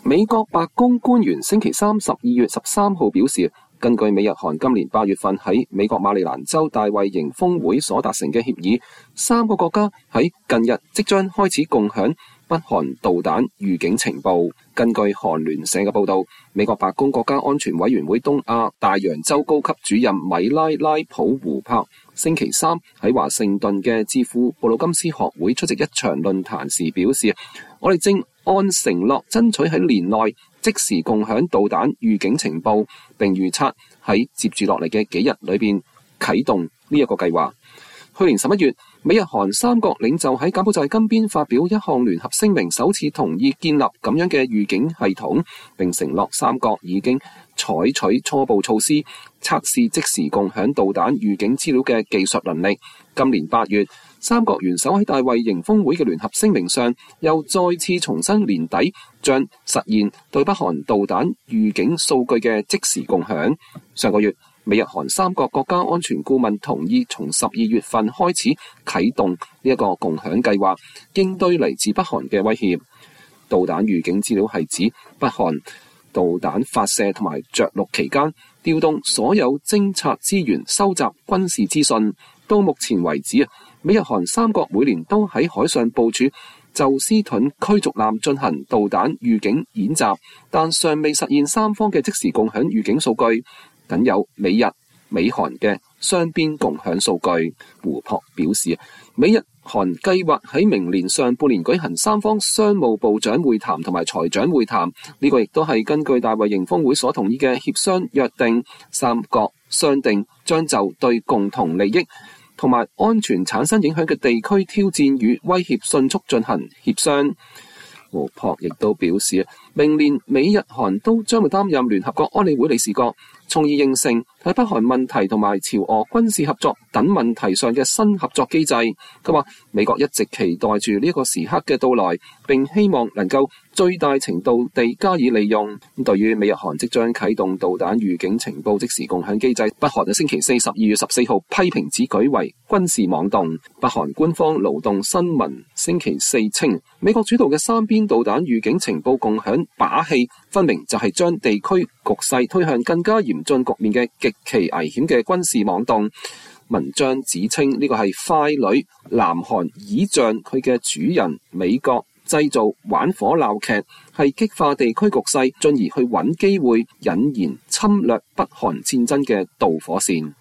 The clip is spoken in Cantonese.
美國白宮官員星期三12月13號表示，根據美日韓今年8月份喺美國馬里蘭州大衛營峰會所達成嘅協議，3個國家喺近日即將開始共享北韓導彈預警情報。根據韓聯社嘅報道，美國白宮國家安全委員會東亞大洋洲高級主任米拉拉普胡柏星期三喺華盛頓嘅智庫布魯金斯學會出席一場論壇時表示，我哋正按承諾爭取喺年內即時共享導彈預警情報，並預測喺接住落嚟嘅幾日裏邊啟動呢一個計劃。去年11月，美日韓三國領袖喺柬埔寨金邊發表一項聯合聲明，首次同意建立咁樣嘅預警系統，並承諾三國已經採取初步措施，測試即時共享導彈預警資料嘅技術能力。今年8月，三國元首喺大衛營峰會嘅聯合聲明上，又再次重申年底將實現對北韓導彈預警數據嘅即時共享。上個月，美日韓三國國家安全顧問同意從12月份開始啟動呢一個共享計劃，應對嚟自北韓嘅威脅。導彈預警資料係指北韓導彈發射同埋着陸期間調動所有偵察資源，收集軍事資訊。到目前為止，美日韓三國每年都喺海上部署宙斯盾驅逐艦進行導彈預警演習，但尚未實現三方嘅即時共享預警數據，僅有美日美韓嘅雙邊共享數據。胡柏表示，美日韓計劃喺明年上半年舉行三方商務部長會談同埋財長會談，呢個亦都係根據大衛營峰會所同意嘅協商約定。三國商定將就對共同利益同埋安全產生影響嘅地區挑戰與威脅迅速進行協商。胡柏亦都表示，明年美日韓都將會擔任聯合國安理會理事國，從而形成喺北韓問題同埋朝俄軍事合作等問題上嘅新合作機制。佢話美國一直期待住呢一個時刻嘅到來，並希望能夠最大程度地加以利用。對於美日韓即將啟動導彈預警情報即時共享機制，北韓喺星期四12月14號批評此舉為軍事妄動。北韓官方勞動新聞星期四稱，美國主導嘅三邊導彈預警情報共享把戲，分明就係將地區局勢推向更加嚴峻局面嘅極其危險嘅軍事妄動。文章指稱呢個係傀儡南韓倚仗佢嘅主人美國製造玩火鬧劇，係激化地區局勢，進而去揾機會引燃侵略北韓戰爭嘅導火線。